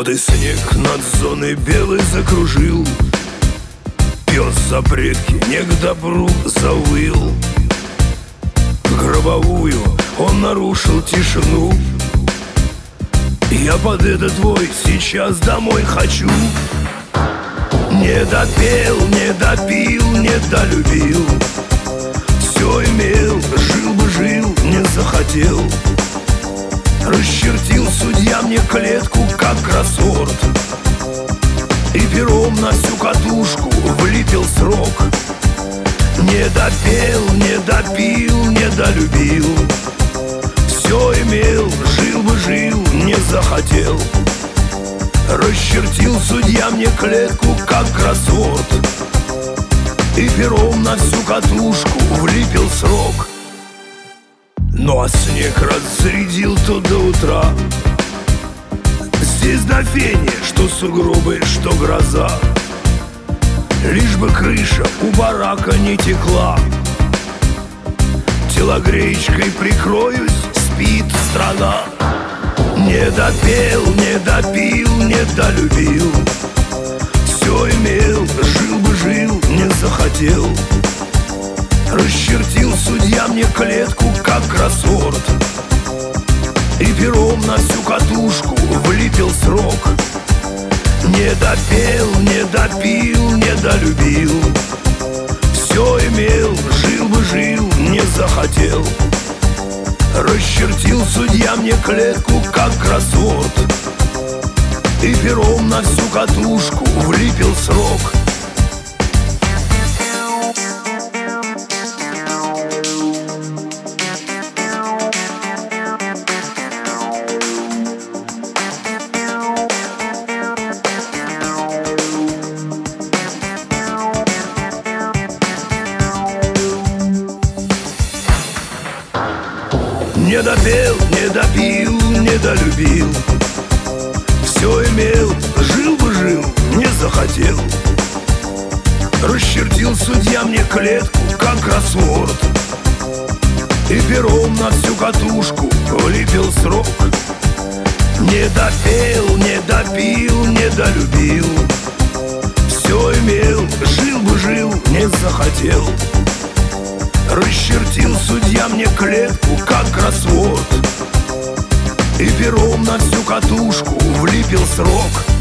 Вот и снег над зоной белой закружил, пес за предки не к добру завыл. Гробовую он нарушил тишину. Я под этот вой сейчас домой хочу. Не допел, не допил, не долюбил. Все имел, жил бы жил, не захотел. Расчертил судья мне клетку, как кроссворд, и пером на всю катушку влепил срок. Не допел, не допил, не долюбил. Все имел, жил бы жил, не захотел. Расчертил судья мне клетку, как кроссворд, и пером на всю катушку влепил срок. Ну а снег разрядил то до утра. Здесь до фени, что сугробы, что гроза. Лишь бы крыша у барака не текла. Телогреечкой прикроюсь, спит страна. Не допел, не допил, не долюбил. Все имел, жил бы жил, не захотел. Расчертил судья мне клетку, как кроссворд, и пером на всю катушку влепил срок. Не допел, не допил, не долюбил. Все имел, жил бы жил, не захотел. Расчертил судья мне клетку, как кроссворд, и пером на всю катушку влепил срок. Не допел, не допил, не долюбил. Все имел, жил бы жил, не захотел. Расчертил судья мне клетку, как кроссворд, и пером на всю катушку влепил срок. Не допел, не допил, не долюбил. Все имел, жил бы жил, не захотел. Расчертил судья мне клетку, как кроссворд, и пером на всю катушку влепил срок.